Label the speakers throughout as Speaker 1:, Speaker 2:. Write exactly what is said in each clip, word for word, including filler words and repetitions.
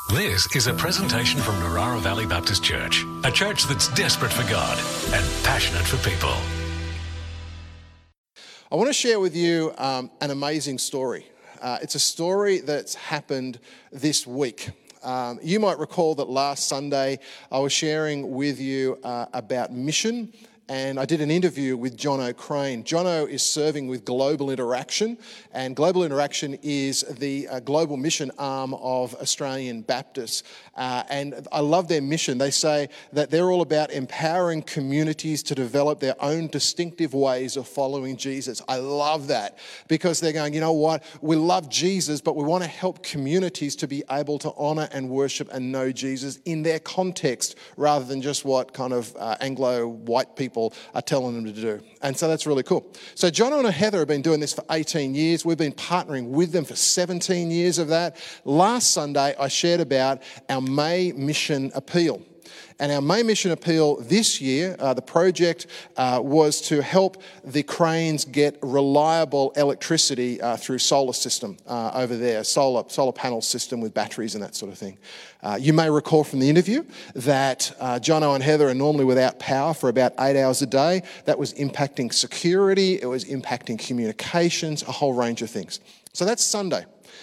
Speaker 1: This is a presentation from Narara Valley Baptist Church, a church that's desperate for God and passionate for people.
Speaker 2: I want to share with you um, an amazing story. Uh, it's a story that's happened this week. Um, you might recall that last Sunday I was sharing with you uh, about mission, and I did an interview with Jono Crane. Jono is serving with Global Interaction, and Global Interaction is the uh, global mission arm of Australian Baptists. Uh, and I love their mission. They say that they're all about empowering communities to develop their own distinctive ways of following Jesus. I love that because they're going, you know what, we love Jesus, but we want to help communities to be able to honour and worship and know Jesus in their context rather than just what kind of uh, Anglo-white people are telling them to do. And so that's really cool. So Jono and Heather have been doing this for eighteen years. We've been partnering with them for seventeen years of that. Last Sunday, I shared about our May Mission Appeal. And our May Mission Appeal this year, uh, the project uh, was to help the Cranes get reliable electricity uh, through solar system uh, over there, solar solar panel system with batteries and that sort of thing. Uh, you may recall from the interview that uh, Jono and Heather are normally without power for about eight hours a day. That was impacting security, it was impacting communications, a whole range of things. So that's Sunday.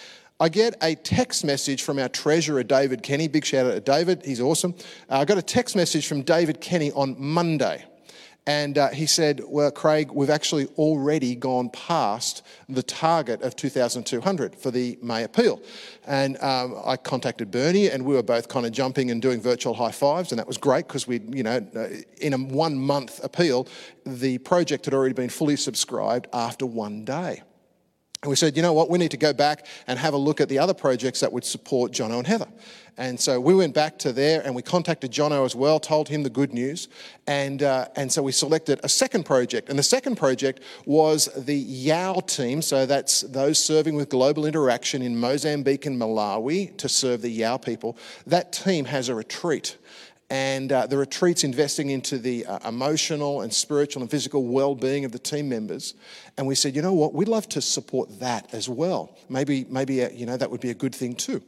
Speaker 2: I get a text message from our treasurer, David Kenny. Big shout out to David. He's awesome. Uh, I got a text message from David Kenny on Monday. And uh, he said, well, Craig, we've actually already gone past the target of two thousand two hundred for the May Appeal. And um, I contacted Bernie, and we were both kind of jumping and doing virtual high fives, and that was great because we, you know, in a one month appeal, the project had already been fully subscribed after one day. And we said, you know what, we need to go back and have a look at the other projects that would support Jono and Heather. And so we went back to there and we contacted Jono as well, told him the good news. And uh, and so we selected a second project. And the second project was the YOW team. So that's those serving with Global Interaction in Mozambique and Malawi to serve the YOW people. That team has a retreat. And uh, the retreat's investing into the uh, emotional and spiritual and physical well-being of the team members. And we said, you know what, we'd love to support that as well. Maybe, maybe uh, you know, that would be a good thing too.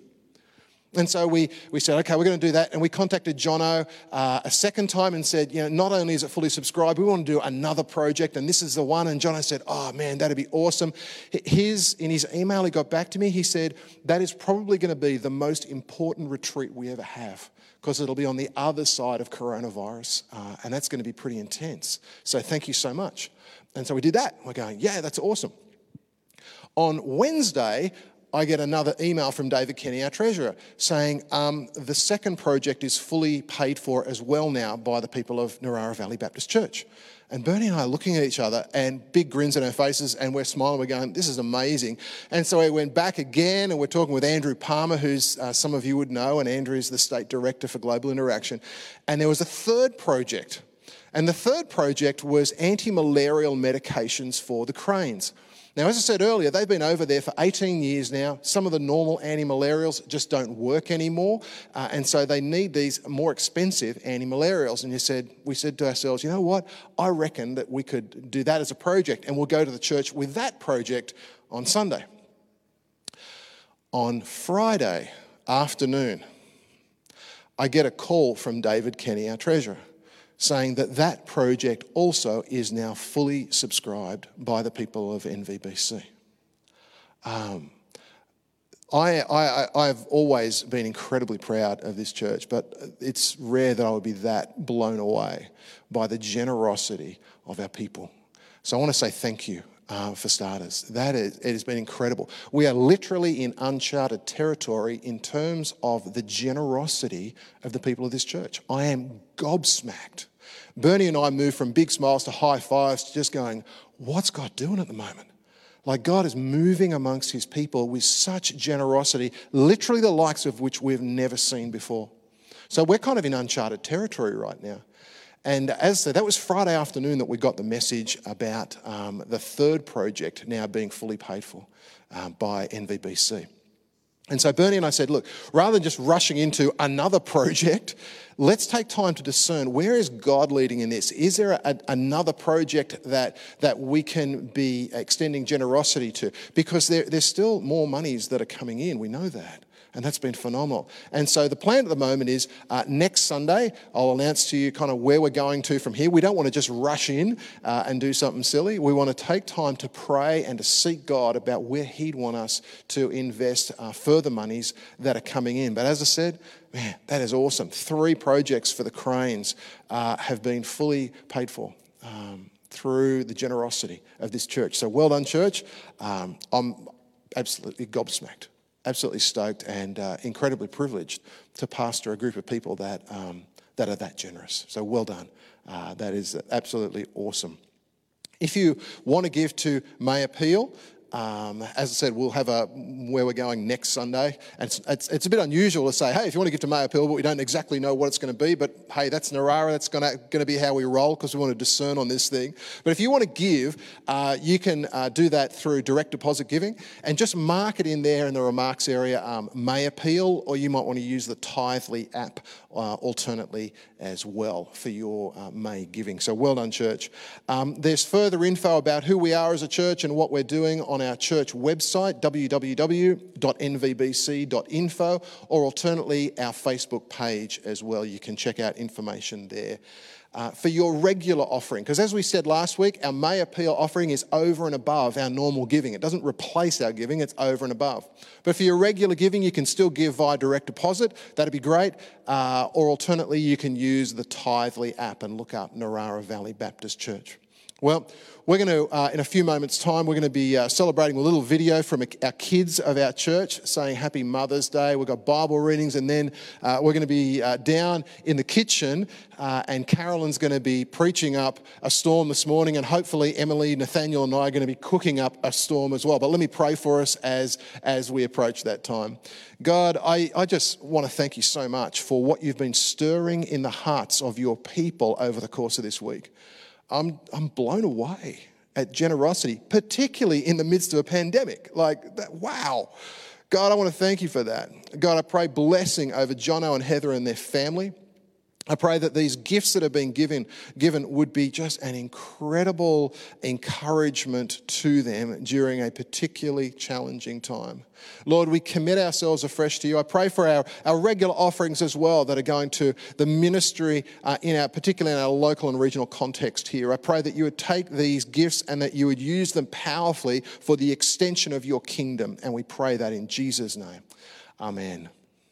Speaker 2: And so we, we said, okay, we're going to do that. And we contacted Jono uh, a second time and said, you know, not only is it fully subscribed, we want to do another project, and this is the one. And Jono said, oh man, that'd be awesome. His, in his email he got back to me, he said, that is probably going to be the most important retreat we ever have, because it'll be on the other side of coronavirus, uh, and that's going to be pretty intense. So thank you so much. And so we did that. We're going, yeah, that's awesome. On Wednesday, I get another email from David Kenny, our treasurer, saying um, the second project is fully paid for as well now by the people of Narara Valley Baptist Church. And Bernie and I are looking at each other and big grins on our faces, and we're smiling, we're going, this is amazing. And so we went back again and we're talking with Andrew Palmer, who's uh, some of you would know, and Andrew is the State Director for Global Interaction. And there was a third project. And the third project was anti-malarial medications for the Cranes. Now, as I said earlier, they've been over there for eighteen years now. Some of the normal anti-malarials just don't work anymore, uh, and so they need these more expensive anti-malarials. And you said, we said to ourselves, you know what? I reckon that we could do that as a project, and we'll go to the church with that project on Sunday. On Friday afternoon, I get a call from David Kenny, our treasurer, saying that that project also is now fully subscribed by the people of N V B C. Um, I, I, I've always been incredibly proud of this church, but it's rare that I would be that blown away by the generosity of our people. So I want to say thank you. Uh, for starters. That is, it has been incredible. We are literally in uncharted territory in terms of the generosity of the people of this church. I am gobsmacked. Bernie and I moved from big smiles to high fives to just going, what's God doing at the moment? Like, God is moving amongst his people with such generosity, literally the likes of which we've never seen before. So we're kind of in uncharted territory right now. And as I said, that was Friday afternoon that we got the message about um, the third project now being fully paid for uh, by N V B C. And so Bernie and I said, look, rather than just rushing into another project, let's take time to discern, where is God leading in this? Is there a, another project that that we can be extending generosity to? Because there, there's still more monies that are coming in, we know that. And that's been phenomenal. And so the plan at the moment is uh, next Sunday, I'll announce to you kind of where we're going to from here. We don't want to just rush in uh, and do something silly. We want to take time to pray and to seek God about where he'd want us to invest uh, further monies that are coming in. But as I said, man, that is awesome. Three projects for the cranes uh, have been fully paid for um, through the generosity of this church. So well done, church. Um, I'm absolutely gobsmacked. Absolutely stoked and uh, incredibly privileged to pastor a group of people that um, that are that generous. So well done. Uh, that is absolutely awesome. If you want to give to May Appeal, Um, as I said, we'll have a where we're going next Sunday. And it's, it's, it's a bit unusual to say, hey, if you want to give to May Appeal, but we don't exactly know what it's going to be. But hey, that's Narara. That's going to, going to be how we roll because we want to discern on this thing. But if you want to give, uh, you can uh, do that through direct deposit giving and just mark it in there in the remarks area, um, May Appeal, or you might want to use the Tithely app uh, alternately as well for your uh, May giving. So well done, church. Um, there's further info about who we are as a church and what we're doing on our church website, w w w dot n v b c dot info, or alternately our Facebook page as well. You can check out information there. Uh, for your regular offering, because as we said last week, our May Appeal offering is over and above our normal giving. It doesn't replace our giving, it's over and above. But for your regular giving, you can still give via direct deposit. That'd be great. Uh, or alternately, you can use the Tithely app and look up Narara Valley Baptist Church. Well, we're going to, uh, in a few moments' time, we're going to be uh, celebrating a little video from our kids of our church saying Happy Mother's Day. We've got Bible readings, and then uh, we're going to be uh, down in the kitchen, uh, and Carolyn's going to be preaching up a storm this morning, and hopefully Emily, Nathaniel, and I are going to be cooking up a storm as well. But let me pray for us as, as we approach that time. God, I, I just want to thank you so much for what you've been stirring in the hearts of your people over the course of this week. I'm I'm blown away at generosity, particularly in the midst of a pandemic. Like, that, wow. God, I want to thank you for that. God, I pray blessing over Jono and Heather and their family. I pray that these gifts that are being given, given would be just an incredible encouragement to them during a particularly challenging time. Lord, we commit ourselves afresh to you. I pray for our, our regular offerings as well that are going to the ministry, uh, in our, particularly in our local and regional context here. I pray that you would take these gifts and that you would use them powerfully for the extension of your kingdom. And we pray that in Jesus' name. Amen.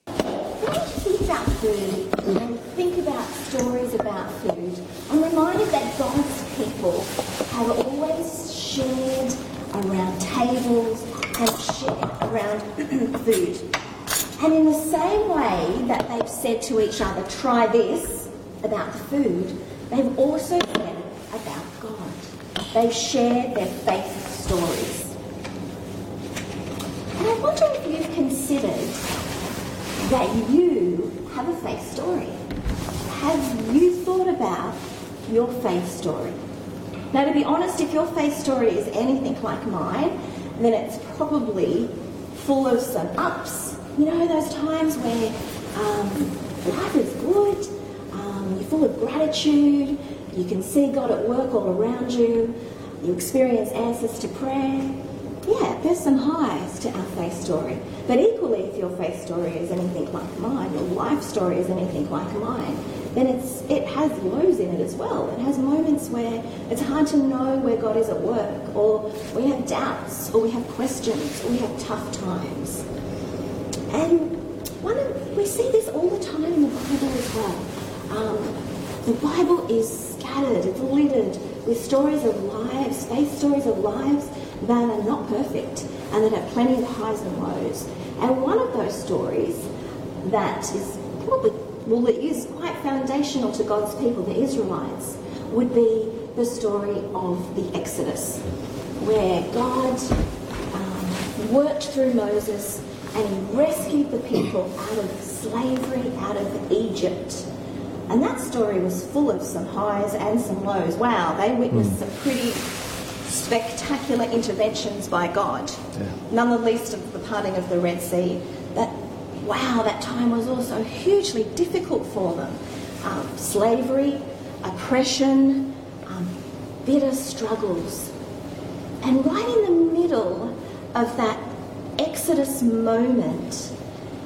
Speaker 3: When I think about food and think about stories about food, I'm reminded that God's people have always shared around tables and shared around food. And in the same way that they've said to each other, try this, about the food, they've also said about God. They've shared their faith stories. And I wonder if you've considered that you have a faith story. Have you thought about your faith story? Now, to be honest, if your faith story is anything like mine, then it's probably full of some ups. You know, those times where um, life is good, um, you're full of gratitude, you can see God at work all around you, you experience answers to prayer. Yeah, there's some highs to our faith story. But equally, if your faith story is anything like mine, your life story is anything like mine, then it's it has lows in it as well. It has moments where it's hard to know where God is at work, or we have doubts, or we have questions, or we have tough times. And one of, we see this all the time in the Bible as well. Um, the Bible is scattered, it's littered with stories of lives, faith stories of lives that are not perfect and that have plenty of highs and lows. And one of those stories that is probably, well, it is quite foundational to God's people, the Israelites, would be the story of the Exodus, where God um, worked through Moses and he rescued the people out of slavery, out of Egypt. And that story was full of some highs and some lows. Wow, they witnessed mm. some pretty spectacular interventions by God, yeah. None the least of the parting of the Red Sea. That, wow, that time was also hugely difficult for them. Um, slavery, oppression, um, bitter struggles. And right in the middle of that Exodus moment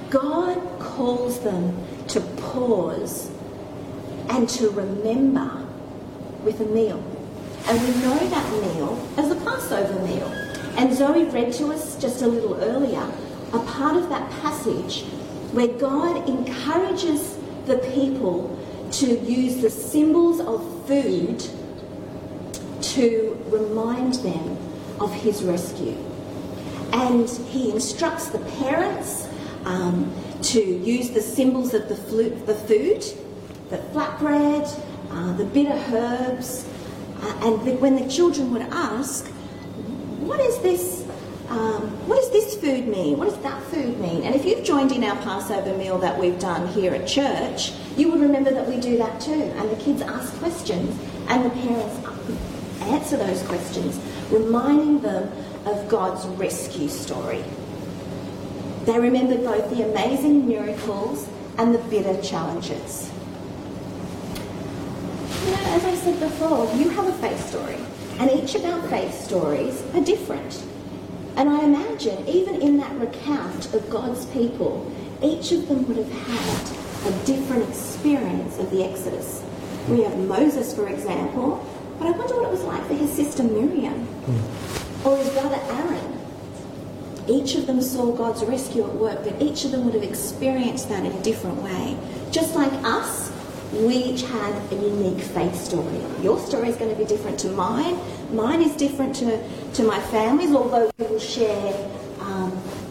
Speaker 3: God calls them to pause and to remember with a meal. And we know that meal as the Passover meal. And Zoe read to us just a little earlier a part of that passage where God encourages the people to use the symbols of food to remind them of his rescue. And he instructs the parents um, to use the symbols of the, flu- the food, the flatbread, uh, the bitter herbs, uh, and the, when the children would ask, what is this Um, what does this food mean? What does that food mean? And if you've joined in our Passover meal that we've done here at church, you would remember that we do that too. And the kids ask questions and the parents answer those questions, reminding them of God's rescue story. They remembered both the amazing miracles and the bitter challenges. You know, as I said before, you have a faith story, and each of our faith stories are different. And I imagine, even in that recount of God's people, each of them would have had a different experience of the Exodus. We have Moses, for example, but I wonder what it was like for his sister Miriam or his brother Aaron. Each of them saw God's rescue at work, but each of them would have experienced that in a different way. Just like us, we each had a unique faith story. Your story is going to be different to mine. Mine is different to, to my family's, although we will share um,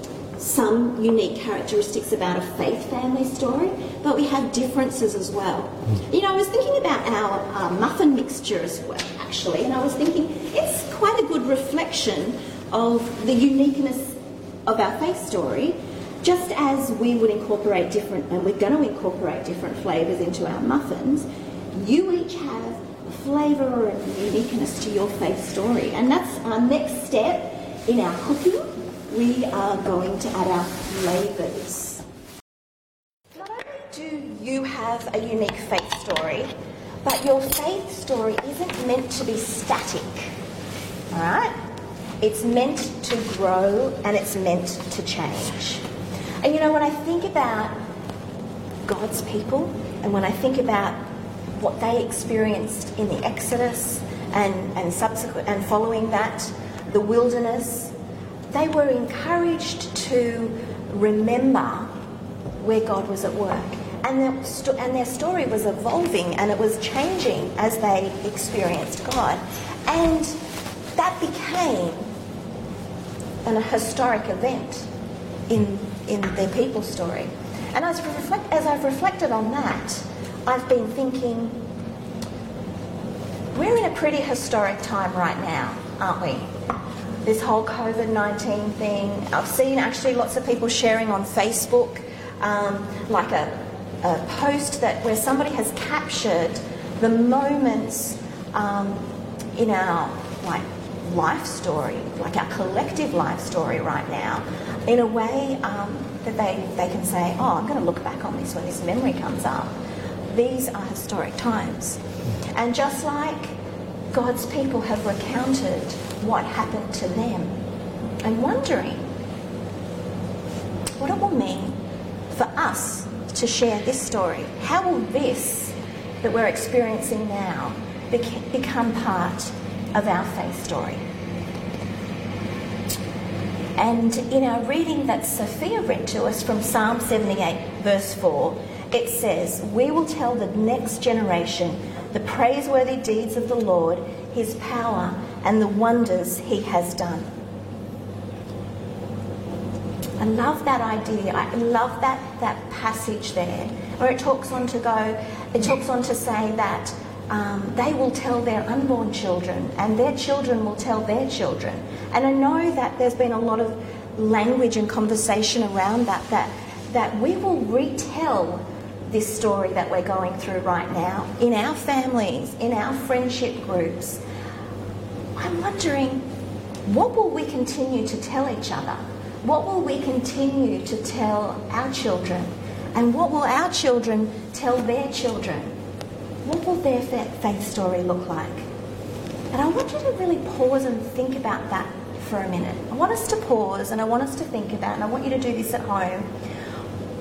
Speaker 3: some unique characteristics about a faith family story, but we have differences as well. You know, I was thinking about our uh, muffin mixture as well, actually, and I was thinking it's quite a good reflection of the uniqueness of our faith story. Just as we would incorporate different, and we're going to incorporate different flavours into our muffins, you each have a flavour or a uniqueness to your faith story. And that's our next step in our cooking. We are going to add our flavours. Not only do you have a unique faith story, but your faith story isn't meant to be static. All right? It's meant to grow and it's meant to change. And you know, when I think about God's people and when I think about what they experienced in the Exodus and, and subsequent and following that, the wilderness, they were encouraged to remember where God was at work. And their, sto- and their story was evolving and it was changing as they experienced God. And that became an, a historic event in in their people's story. And as, reflect, as I've reflected on that, I've been thinking, we're in a pretty historic time right now, aren't we? This whole COVID nineteen thing. I've seen actually lots of people sharing on Facebook, um, like a, a post that where somebody has captured the moments um, in our like life story, like our collective life story right now, in a way um, that they, they can say, oh, I'm going to look back on this when this memory comes up. These are historic times. And just like God's people have recounted what happened to them, I'm wondering what it will mean for us to share this story. How will this that we're experiencing now bec- become part of our faith story? And in our reading that Sophia read to us from Psalm seventy-eight, verse four, it says, we will tell the next generation the praiseworthy deeds of the Lord, his power, and the wonders he has done. I love that idea. I love that, that passage there, where it talks on to go, it talks on to say that Um, they will tell their unborn children and their children will tell their children. And I know that there's been a lot of language and conversation around that, that, that we will retell this story that we're going through right now in our families, in our friendship groups. I'm wondering, what will we continue to tell each other? What will we continue to tell our children? And what will our children tell their children? What will their faith story look like? And I want you to really pause and think about that for a minute. I want us to pause and I want us to think about, and I want you to do this at home.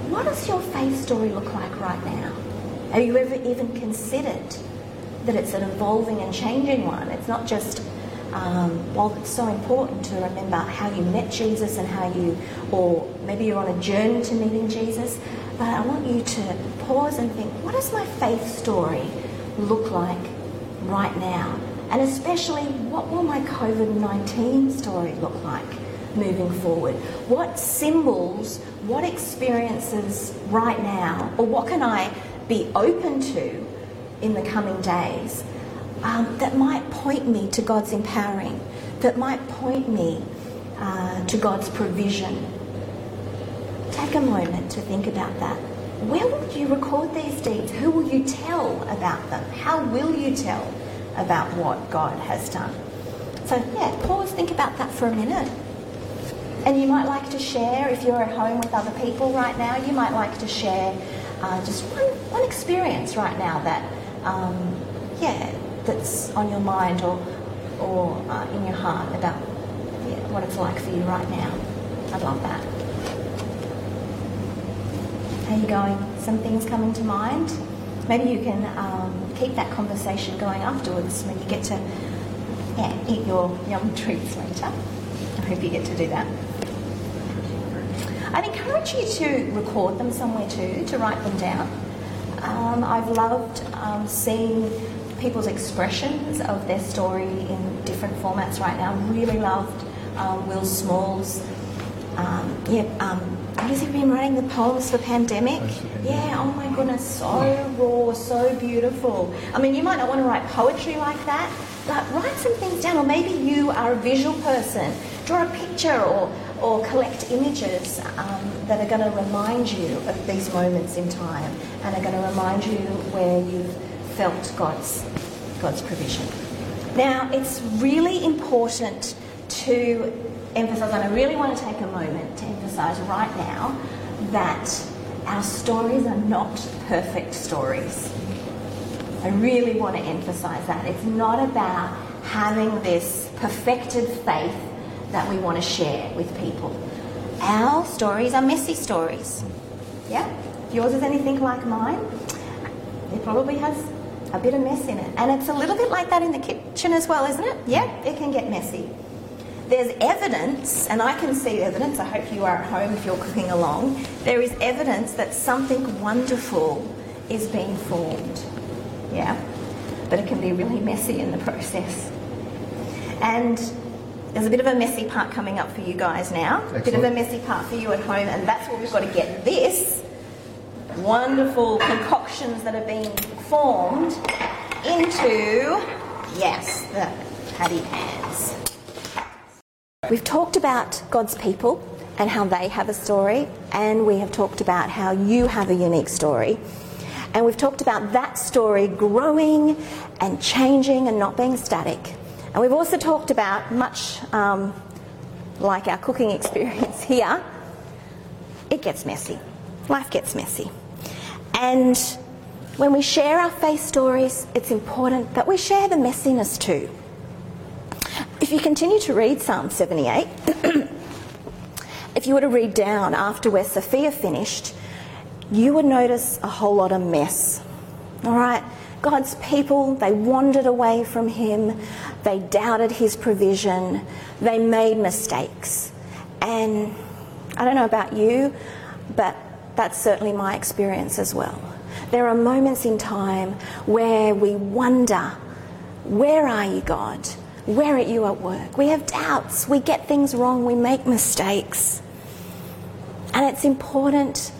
Speaker 3: what does your faith story look like right now? Have you ever even considered that it's an evolving and changing one? It's not just, um, while it's so important to remember how you met Jesus and how you, or maybe you're on a journey to meeting Jesus, but I want you to pause and think, what does my faith story look like right now? And especially, what will my COVID nineteen story look like moving forward? What symbols, what experiences right now, or what can I be open to in the coming days um, that might point me to God's empowering, that might point me uh, to God's provision? Take a moment to think about that. Where will you record these deeds? Who will you tell about them? How will you tell about what God has done? So yeah, pause, think about that for a minute. And you might like to share, if you're at home with other people right now, you might like to share uh, just one, one experience right now that, um, yeah, that's on your mind or, or uh, in your heart about yeah, what it's like for you right now. I'd love that. How are you going? Some things coming to mind? Maybe you can um, keep that conversation going afterwards when you get to yeah, eat your yum treats later. I hope you get to do that. I'd encourage you to record them somewhere too, to write them down. Um, I've loved um, seeing people's expressions of their story in different formats right now. Really loved um, Will Small's, um, yeah, um, what has he been writing, the Poems for Pandemic? Yeah, oh my goodness, so raw, so beautiful. I mean, you might not want to write poetry like that, but write some things down. Or maybe you are a visual person. Draw a picture or, or collect images um, that are going to remind you of these moments in time and are going to remind you where you've felt God's, God's provision. Now, it's really important to emphasise, and I really want to take a moment to emphasise right now, that our stories are not perfect stories. I really want to emphasise that. It's not about having this perfected faith that we want to share with people. Our stories are messy stories. Yeah? If yours is anything like mine, it probably has a bit of mess in it. And it's a little bit like that in the kitchen as well, isn't it? Yeah, it can get messy. There's evidence, and I can see evidence, I hope you are at home if you're cooking along, there is evidence that something wonderful is being formed. Yeah? But it can be really messy in the process. And there's a bit of a messy part coming up for you guys now. Excellent. A bit of a messy part for you at home, and that's where we've got to get this wonderful concoctions that are being formed into, yes, the patty pans. We've talked about God's people and how they have a story, and we have talked about how you have a unique story. And we've talked about that story growing and changing and not being static. And we've also talked about, much um, like our cooking experience here, it gets messy. Life gets messy. And when we share our faith stories, it's important that we share the messiness too. If you continue to read Psalm seventy-eight, if you were to read down after where Sophia finished, you would notice a whole lot of mess. All right? God's people, they wandered away from him. They doubted his provision. They made mistakes. And I don't know about you, but that's certainly my experience as well. There are moments in time where we wonder, where are you, God? Where are you at work? We have doubts. We get things wrong. We make mistakes. And it's important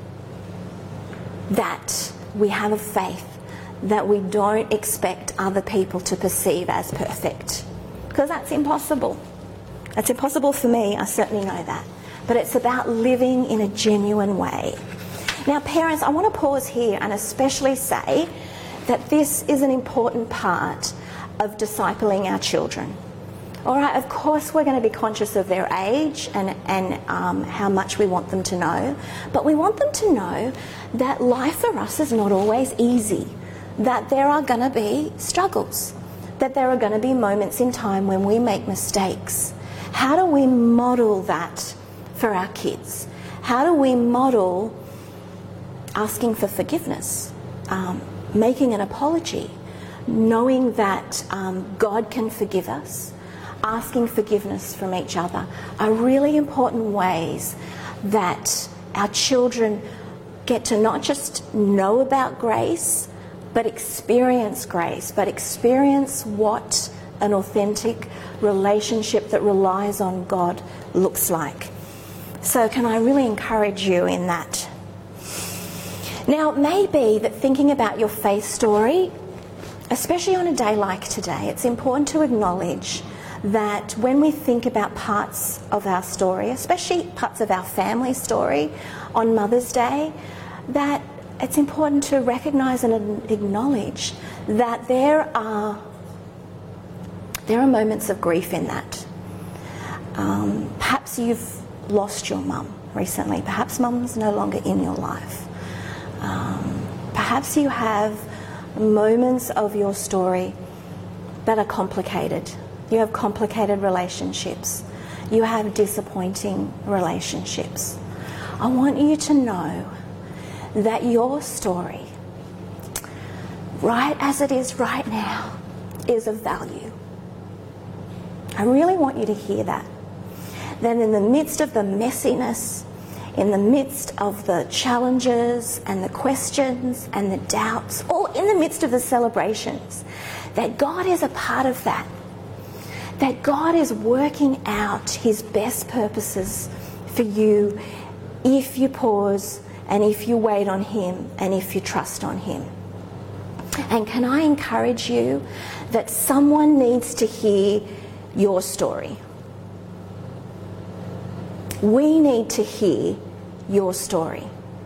Speaker 3: that we have a faith that we don't expect other people to perceive as perfect. Because that's impossible. That's impossible for me, I certainly know that. But it's about living in a genuine way. Now, parents, I want to pause here and especially say that this is an important part of discipling our children. All right, of course we're going to be conscious of their age and, and um, how much we want them to know, but we want them to know that life for us is not always easy, that there are going to be struggles, that there are going to be moments in time when we make mistakes. How do we model that for our kids? How do we model asking for forgiveness, um, making an apology, knowing that um, God can forgive us, asking forgiveness from each other are really important ways that our children get to not just know about grace, but experience grace, but experience what an authentic relationship that relies on God looks like. So can I really encourage you in that? Now, it may be that thinking about your faith story, especially on a day like today, it's important to acknowledge that when we think about parts of our story, especially parts of our family story on Mother's Day, that it's important to recognise and acknowledge that there are there are moments of grief in that. Um, perhaps you've lost your mum recently. Perhaps mum's no longer in your life. Um, perhaps you have moments of your story that are complicated. You have complicated relationships. You have disappointing relationships. I want you to know that your story, right as it is right now, is of value. I really want you to hear that. That in the midst of the messiness, in the midst of the challenges and the questions and the doubts, or in the midst of the celebrations, that God is a part of that. That God is working out his best purposes for you if you pause and if you wait on him and if you trust on him. And can I encourage you that someone needs to hear your story? We need to hear your story.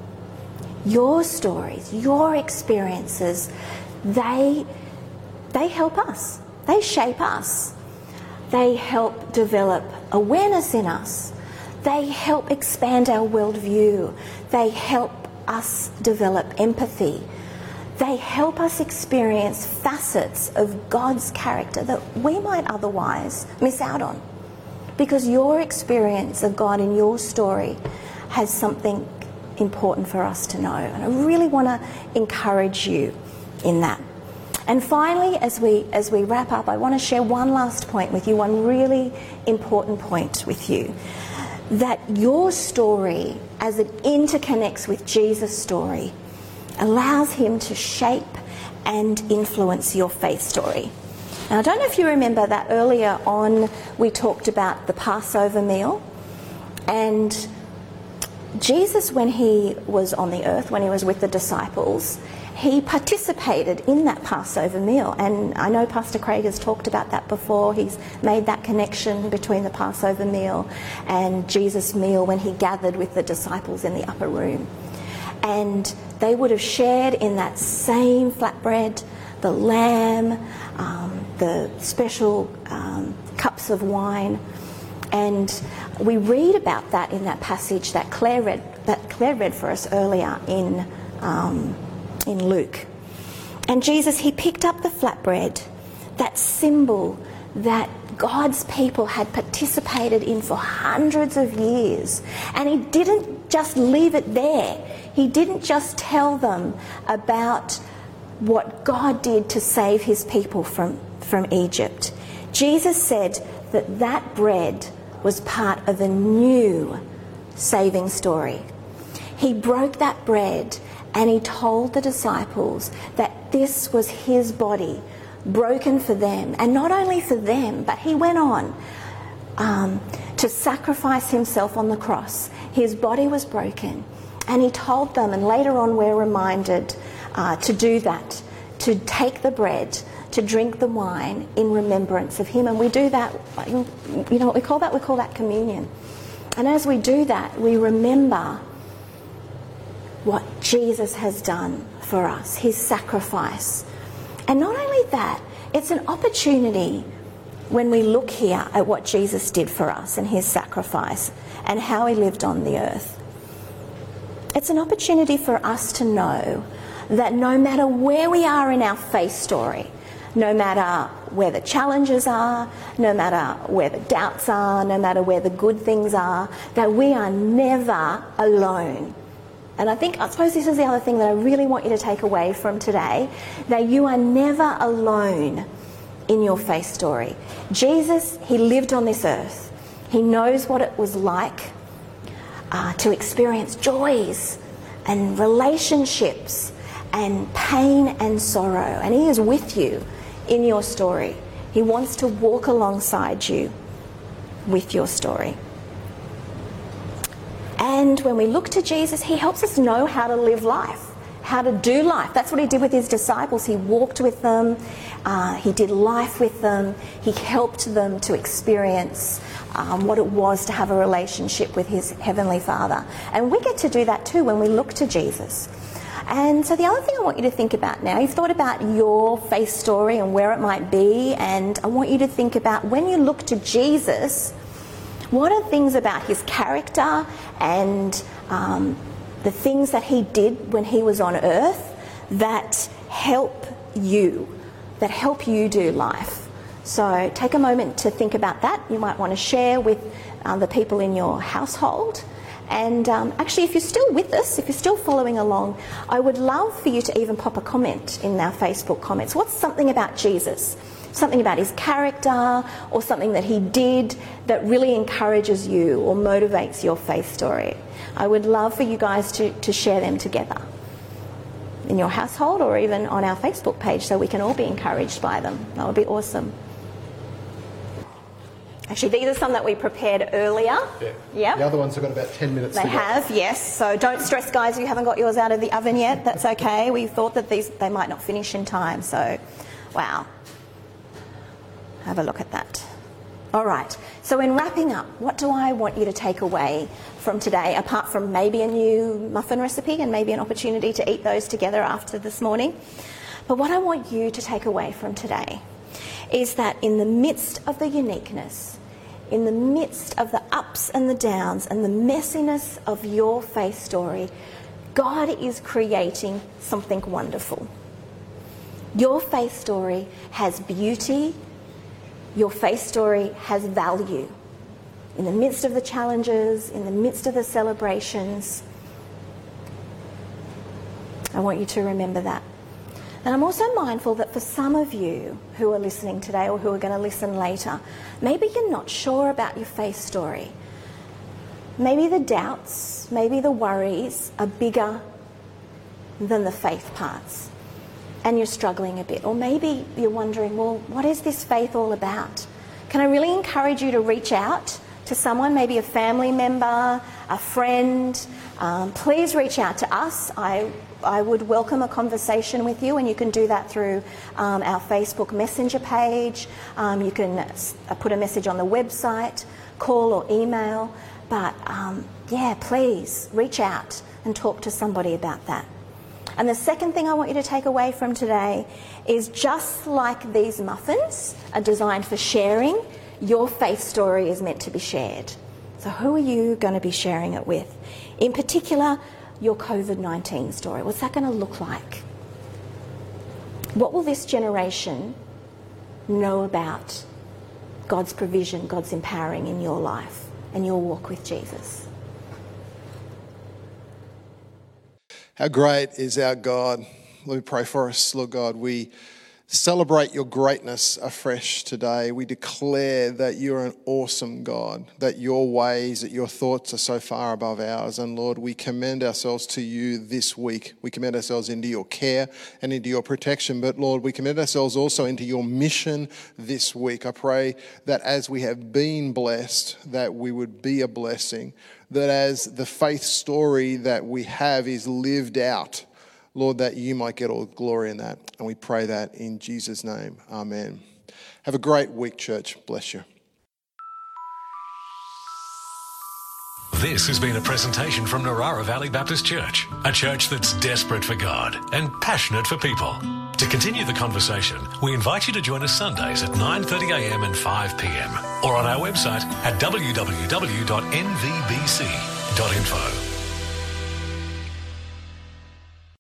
Speaker 3: Your stories, your experiences, they, they help us. They shape us. They help develop awareness in us. They help expand our worldview. They help us develop empathy. They help us experience facets of God's character that we might otherwise miss out on. Because your experience of God in your story has something important for us to know. And I really want to encourage you in that. And finally, as we as we wrap up, I want to share one last point with you, one really important point with you. That your story, as it interconnects with Jesus' story, allows him to shape and influence your faith story. Now, I don't know if you remember that earlier on we talked about the Passover meal. And Jesus, when he was on the earth, when he was with the disciples, he participated in that Passover meal. And I know Pastor Craig has talked about that before. He's made that connection between the Passover meal and Jesus' meal when he gathered with the disciples in the upper room. And they would have shared in that same flatbread, the lamb, um, the special um, cups of wine. And we read about that in that passage that Claire read, that Claire read for us earlier in um, in Luke. And Jesus, he picked up the flatbread, that symbol that God's people had participated in for hundreds of years. And he didn't just leave it there. He didn't just tell them about what God did to save his people from, from Egypt. Jesus said that that bread was part of a new saving story. He broke that bread and he told the disciples that this was his body broken for them. And not only for them, but he went on um, to sacrifice himself on the cross. His body was broken. And he told them, and later on we're reminded uh, to do that, to take the bread, to drink the wine in remembrance of him. And we do that, you know what we call that? We call that communion. And as we do that, we remember what Jesus has done for us, his sacrifice. And not only that, it's an opportunity when we look here at what Jesus did for us and his sacrifice and how he lived on the earth. It's an opportunity for us to know that no matter where we are in our faith story, no matter where the challenges are, no matter where the doubts are, no matter where the good things are, that we are never alone. And I think, I suppose this is the other thing that I really want you to take away from today, that you are never alone in your faith story. Jesus, he lived on this earth. He knows what it was like uh, to experience joys and relationships and pain and sorrow. And he is with you in your story. He wants to walk alongside you with your story. And when we look to Jesus, he helps us know how to live life, how to do life. That's what he did with his disciples. He walked with them. Uh, he did life with them. He helped them to experience um, what it was to have a relationship with his Heavenly Father. And we get to do that too when we look to Jesus. And so the other thing I want you to think about now, you've thought about your faith story and where it might be, and I want you to think about when you look to Jesus, what are things about his character and um, the things that he did when he was on earth that help you, that help you do life? So take a moment to think about that. You might want to share with uh, the people in your household. And um, actually, if you're still with us, if you're still following along, I would love for you to even pop a comment in our Facebook comments. What's something about Jesus? Something about his character or something that he did that really encourages you or motivates your faith story? I would love for you guys to, to share them together in your household or even on our Facebook page so we can all be encouraged by them. That would be awesome. Actually, these are some that we prepared earlier.
Speaker 2: Yeah.
Speaker 3: Yep.
Speaker 2: The other ones have got about ten minutes
Speaker 3: They
Speaker 2: to go.
Speaker 3: have, yes. So don't stress, guys, if you haven't got yours out of the oven yet. That's okay. We thought that these they might not finish in time. So, wow. Have a look at that. All right. So in wrapping up, what do I want you to take away from today, apart from maybe a new muffin recipe and maybe an opportunity to eat those together after this morning? But what I want you to take away from today is that in the midst of the uniqueness, in the midst of the ups and the downs and the messiness of your faith story, God is creating something wonderful. Your faith story has beauty. Your faith story has value. In the midst of the challenges, in the midst of the celebrations, I want you to remember that. And I'm also mindful that for some of you who are listening today or who are going to listen later, maybe you're not sure about your faith story. Maybe the doubts, maybe the worries are bigger than the faith parts, and you're struggling a bit. Or maybe you're wondering, well, what is this faith all about? Can I really encourage you to reach out to someone, maybe a family member, a friend? Um, please reach out to us. I I would welcome a conversation with you, and you can do that through um, our Facebook Messenger page. Um, you can uh, put a message on the website, call or email. But um, yeah, please reach out and talk to somebody about that. And the second thing I want you to take away from today is, just like these muffins are designed for sharing, your faith story is meant to be shared. So who are you going to be sharing it with? In particular, your COVID nineteen story. What's that going to look like? What will this generation know about God's provision, God's empowering in your life and your walk with Jesus?
Speaker 2: How great is our God. Let me pray for us. Lord God, we celebrate your greatness afresh today. We declare that you're an awesome God, that your ways, that your thoughts are so far above ours. And Lord, we commend ourselves to you this week. We commend ourselves into your care and into your protection. But Lord, we commend ourselves also into your mission this week. I pray that as we have been blessed, that we would be a blessing, that as the faith story that we have is lived out, Lord, that you might get all the glory in that. And we pray that in Jesus' name. Amen. Have a great week, church. Bless you.
Speaker 1: This has been a presentation from Narara Valley Baptist Church, a church that's desperate for God and passionate for people. To continue the conversation, we invite you to join us Sundays at nine thirty a m and five p m or on our website at w w w dot n v b c dot info.